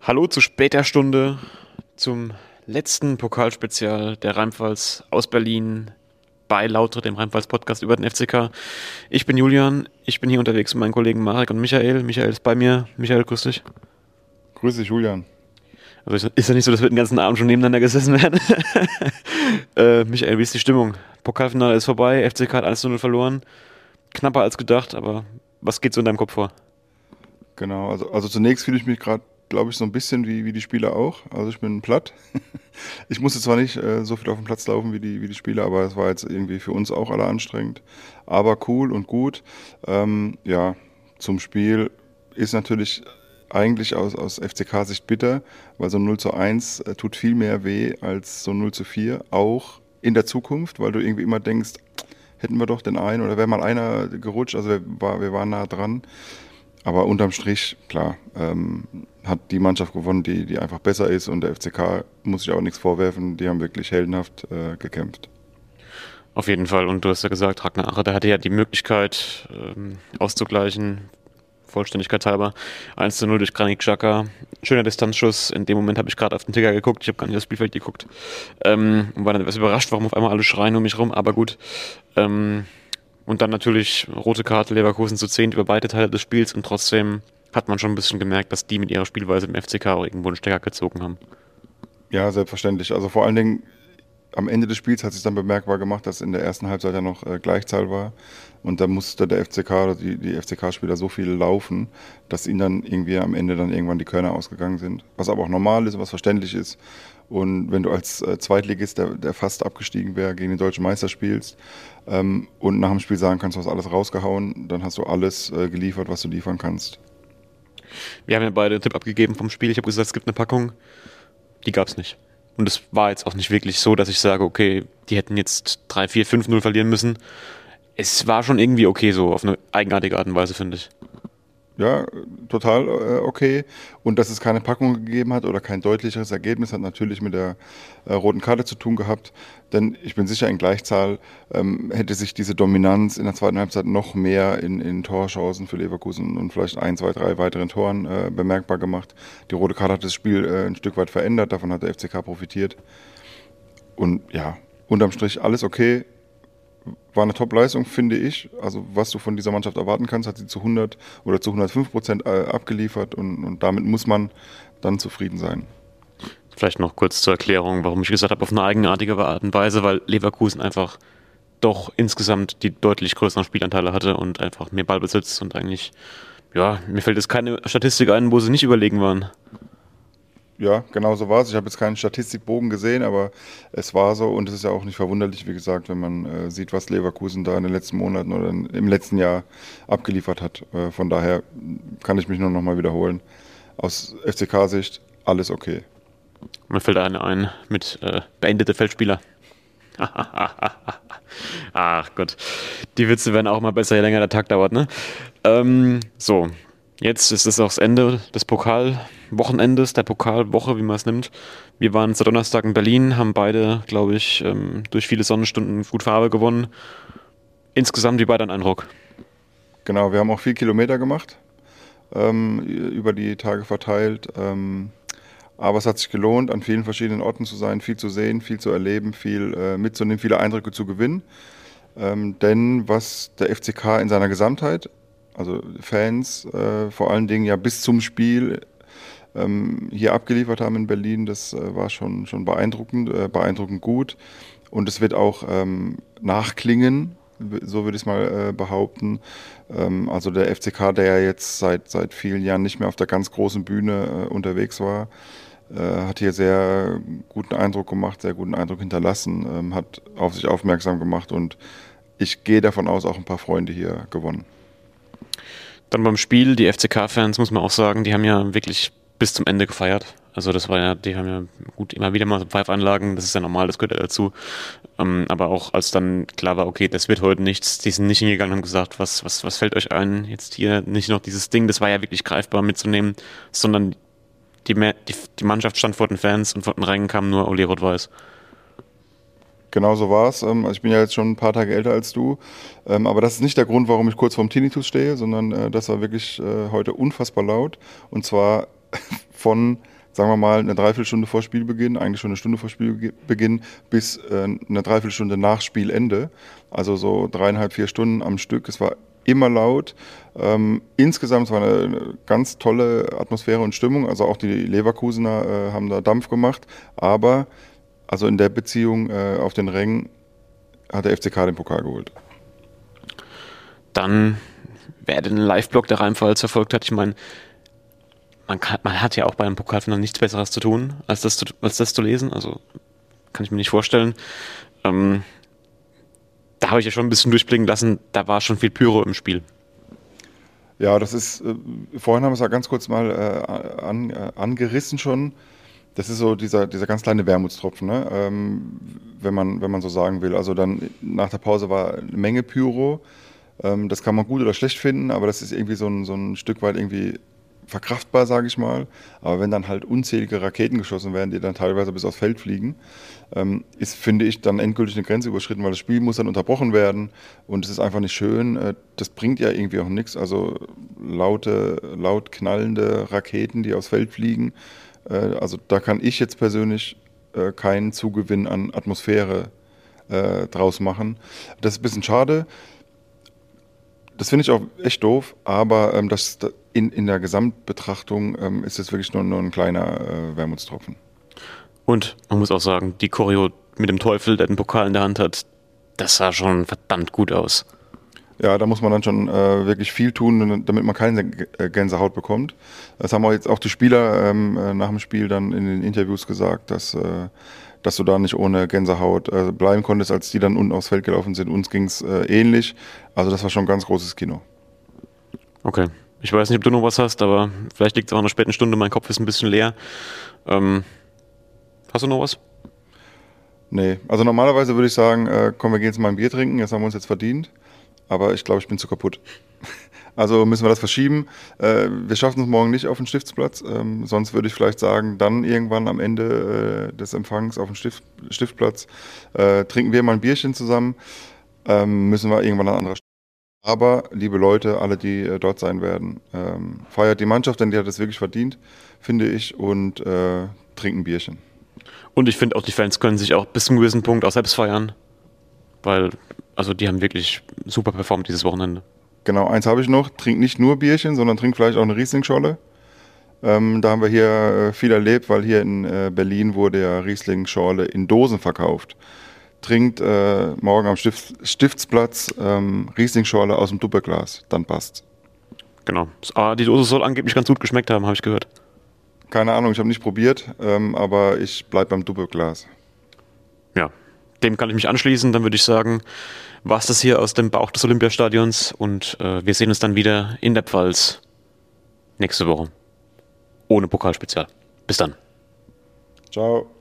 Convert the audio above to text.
Hallo zu später Stunde zum letzten Pokalspezial der Rheinpfalz aus Berlin bei Lautre, dem Rheinpfalz-Podcast über den FCK. Ich bin Julian, ich bin hier unterwegs mit meinen Kollegen Marek und Michael. Michael ist bei mir. Michael, grüß dich. Grüß dich, Julian. Also ist ja nicht so, dass wir den ganzen Abend schon nebeneinander gesessen werden. Michael, wie ist die Stimmung? Pokalfinale ist vorbei, FCK hat 1:0 verloren. Knapper als gedacht, aber was geht so in deinem Kopf vor? Genau, also zunächst fühle ich mich gerade, glaube ich, so ein bisschen wie die Spieler auch. Also ich bin platt. Ich musste zwar nicht so viel auf dem Platz laufen wie die Spieler, aber es war jetzt irgendwie für uns auch alle anstrengend. Aber cool und gut. Ja, zum Spiel ist natürlich eigentlich aus FCK-Sicht bitter, weil so ein 0:1 tut viel mehr weh als so ein 0:4, auch in der Zukunft, weil du irgendwie immer denkst, hätten wir doch den einen oder wäre mal einer gerutscht, also wir waren nah dran. Aber unterm Strich, klar, hat die Mannschaft gewonnen, die einfach besser ist, und der FCK muss sich auch nichts vorwerfen, die haben wirklich heldenhaft gekämpft. Auf jeden Fall. Und du hast ja gesagt, Ragnar Ache, der hatte ja die Möglichkeit auszugleichen, Vollständigkeit halber. 1:0 durch Granit Xhaka. Schöner Distanzschuss. In dem Moment habe ich gerade auf den Ticker geguckt. Ich habe gar nicht das Spielfeld geguckt. Und war dann etwas überrascht, warum auf einmal alle schreien um mich rum. Aber gut. Und dann natürlich rote Karte Leverkusen zu 10 über beide Teile des Spiels. Und trotzdem hat man schon ein bisschen gemerkt, dass die mit ihrer Spielweise im FCK auch irgendwo einen Stecker gezogen haben. Ja, selbstverständlich. Also vor allen Dingen am Ende des Spiels hat sich dann bemerkbar gemacht, dass in der ersten Halbzeit ja noch Gleichzahl war. Und da musste der FCK oder die FCK-Spieler so viel laufen, dass ihnen dann irgendwie am Ende dann irgendwann die Körner ausgegangen sind. Was aber auch normal ist, was verständlich ist. Und wenn du als Zweitligist, der fast abgestiegen wäre, gegen den deutschen Meister spielst und nach dem Spiel sagen kannst, du hast alles rausgehauen, dann hast du alles geliefert, was du liefern kannst. Wir haben ja beide einen Tipp abgegeben vom Spiel. Ich habe gesagt, es gibt eine Packung. Die gab es nicht. Und es war jetzt auch nicht wirklich so, dass ich sage, okay, die hätten jetzt 3-4, 5:0 verlieren müssen. Es war schon irgendwie okay, so auf eine eigenartige Art und Weise, finde ich. Ja, total okay. Und dass es keine Packung gegeben hat oder kein deutlicheres Ergebnis, hat natürlich mit der roten Karte zu tun gehabt. Denn ich bin sicher, in Gleichzahl hätte sich diese Dominanz in der zweiten Halbzeit noch mehr in Torchancen für Leverkusen und vielleicht 1, 2, 3 weiteren Toren bemerkbar gemacht. Die rote Karte hat das Spiel ein Stück weit verändert, davon hat der FCK profitiert. Und ja, unterm Strich alles okay. War eine Top-Leistung, finde ich. Also was du von dieser Mannschaft erwarten kannst, hat sie zu 100 oder zu 105% abgeliefert, und damit muss man dann zufrieden sein. Vielleicht noch kurz zur Erklärung, warum ich gesagt habe, auf eine eigenartige Art und Weise, weil Leverkusen einfach doch insgesamt die deutlich größeren Spielanteile hatte und einfach mehr Ballbesitz und eigentlich, ja, mir fällt jetzt keine Statistik ein, wo sie nicht überlegen waren. Ja, genau so war es. Ich habe jetzt keinen Statistikbogen gesehen, aber es war so, und es ist ja auch nicht verwunderlich, wie gesagt, wenn man sieht, was Leverkusen da in den letzten Monaten oder im letzten Jahr abgeliefert hat. Von daher kann ich mich nur nochmal wiederholen. Aus FCK-Sicht alles okay. Mir fällt einer ein mit beendete Feldspieler. Ach Gott, die Witze werden auch mal besser, je länger der Tag dauert, ne? So, jetzt ist es auch das Ende des Pokalwochenendes, der Pokalwoche, wie man es nimmt. Wir waren zu Donnerstag in Berlin, haben beide, glaube ich, durch viele Sonnenstunden gut Farbe gewonnen. Insgesamt wie bei dein Eindruck? Genau, wir haben auch 4 Kilometer gemacht, über die Tage verteilt. Aber es hat sich gelohnt, an vielen verschiedenen Orten zu sein, viel zu sehen, viel zu erleben, viel mitzunehmen, viele Eindrücke zu gewinnen. Denn was der FCK in seiner Gesamtheit, also Fans vor allen Dingen ja bis zum Spiel hier abgeliefert haben in Berlin, das war schon beeindruckend, beeindruckend gut. Und es wird auch nachklingen, so würde ich es mal behaupten. Also der FCK, der ja jetzt seit vielen Jahren nicht mehr auf der ganz großen Bühne unterwegs war, hat hier sehr guten Eindruck gemacht, sehr guten Eindruck hinterlassen, hat auf sich aufmerksam gemacht, und ich gehe davon aus, auch ein paar Freunde hier gewonnen. Dann beim Spiel, die FCK-Fans, muss man auch sagen, die haben ja wirklich bis zum Ende gefeiert. Also das war ja, die haben ja gut immer wieder mal so Pfeifanlagen, das ist ja normal, das gehört ja dazu. Aber auch als dann klar war, okay, das wird heute nichts, die sind nicht hingegangen und haben gesagt, was fällt euch ein, jetzt hier nicht noch dieses Ding, das war ja wirklich greifbar mitzunehmen, sondern die Mannschaft stand vor den Fans und von den Rängen kam nur Uli Rot-Weiß. Genau so war es. Also ich bin ja jetzt schon ein paar Tage älter als du. Aber das ist nicht der Grund, warum ich kurz vorm Tinnitus stehe, sondern das war wirklich heute unfassbar laut. Und zwar von, sagen wir mal, eine Dreiviertelstunde vor Spielbeginn, eigentlich schon eine Stunde vor Spielbeginn, bis eine Dreiviertelstunde nach Spielende. Also so 3,5, 4 Stunden am Stück. Es war immer laut. Insgesamt war eine ganz tolle Atmosphäre und Stimmung. Also auch die Leverkusener haben da Dampf gemacht. Aber also in der Beziehung auf den Rängen hat der FCK den Pokal geholt. Dann, wer den Live-Blog der Rheinpfalz verfolgt hat, ich meine, man hat ja auch bei einem Pokalfinale nichts Besseres zu tun, als das zu lesen. Also kann ich mir nicht vorstellen. Da habe ich ja schon ein bisschen durchblicken lassen, da war schon viel Pyro im Spiel. Ja, das ist, vorhin haben wir es ja ganz kurz mal angerissen schon. Das ist so dieser ganz kleine Wermutstropfen, ne? Wenn man so sagen will. Also dann nach der Pause war eine Menge Pyro. Das kann man gut oder schlecht finden, aber das ist irgendwie so ein Stück weit irgendwie verkraftbar, sage ich mal. Aber wenn dann halt unzählige Raketen geschossen werden, die dann teilweise bis aufs Feld fliegen, ist, finde ich, dann endgültig eine Grenze überschritten, weil das Spiel muss dann unterbrochen werden und es ist einfach nicht schön. Das bringt ja irgendwie auch nichts. Also laut knallende Raketen, die aufs Feld fliegen, also da kann ich jetzt persönlich keinen Zugewinn an Atmosphäre draus machen. Das ist ein bisschen schade. Das finde ich auch echt doof, aber in der Gesamtbetrachtung ist es wirklich nur ein kleiner Wermutstropfen. Und man muss auch sagen, die Choreo mit dem Teufel, der den Pokal in der Hand hat, das sah schon verdammt gut aus. Ja, da muss man dann schon wirklich viel tun, damit man keine Gänsehaut bekommt. Das haben auch jetzt auch die Spieler nach dem Spiel dann in den Interviews gesagt, dass du da nicht ohne Gänsehaut bleiben konntest, als die dann unten aufs Feld gelaufen sind. Uns ging es ähnlich. Also das war schon ein ganz großes Kino. Okay. Ich weiß nicht, ob du noch was hast, aber vielleicht liegt es auch an einer späten Stunde. Mein Kopf ist ein bisschen leer. Hast du noch was? Nee, also normalerweise würde ich sagen, komm, wir gehen jetzt mal ein Bier trinken. Das haben wir uns jetzt verdient. Aber ich glaube, ich bin zu kaputt. Also müssen wir das verschieben. Wir schaffen es morgen nicht auf den Stiftsplatz. Sonst würde ich vielleicht sagen, dann irgendwann am Ende des Empfangs auf dem Stiftsplatz trinken wir mal ein Bierchen zusammen. Müssen wir irgendwann an anderer Stelle. Aber, liebe Leute, alle, die dort sein werden, feiert die Mannschaft, denn die hat es wirklich verdient, finde ich, und trinkt ein Bierchen. Und ich finde auch, die Fans können sich auch bis zu einem gewissen Punkt auch selbst feiern. Weil, also die haben wirklich super performt dieses Wochenende. Genau, eins habe ich noch. Trinkt nicht nur Bierchen, sondern trinkt vielleicht auch eine Riesling-Scholle. Da haben wir hier viel erlebt, weil hier in Berlin wurde ja Riesling-Schorle in Dosen verkauft. Trinkt morgen am Stiftsplatz Riesling-Schorle aus dem Doppelglas, dann passt's. Genau. Die Dose soll angeblich ganz gut geschmeckt haben, habe ich gehört. Keine Ahnung, ich habe nicht probiert, aber ich bleibe beim Doppelglas. Ja, dem kann ich mich anschließen. Dann würde ich sagen, war es das hier aus dem Bauch des Olympiastadions und wir sehen uns dann wieder in der Pfalz nächste Woche. Ohne Pokalspezial. Bis dann. Ciao.